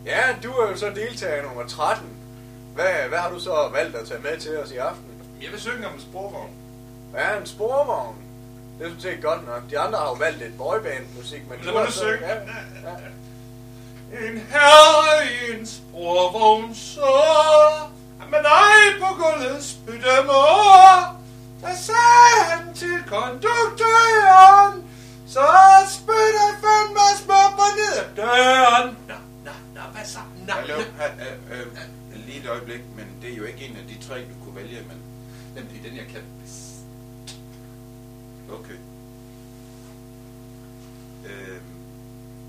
Ja, du er jo så deltager nummer 13. Hvad har du så valgt at tage med til os i aften? Jeg vil synge om en sporvogn. Ja, en sporvogn. Det er sådan set godt nok. De andre har jo valgt lidt boyband-musik, men Så må du synge. Ja. En herre i en sporvogn så, men ej på gulvet spytte mor. Der sagde han til konduktøren, så spytter fandme smupper ned ad døren. Nå, hvad så? Hallo, lige et øjeblik, men det er jo ikke en af de tre, du kunne vælge, men... Jamen, det er den, jeg kan bedst. Okay.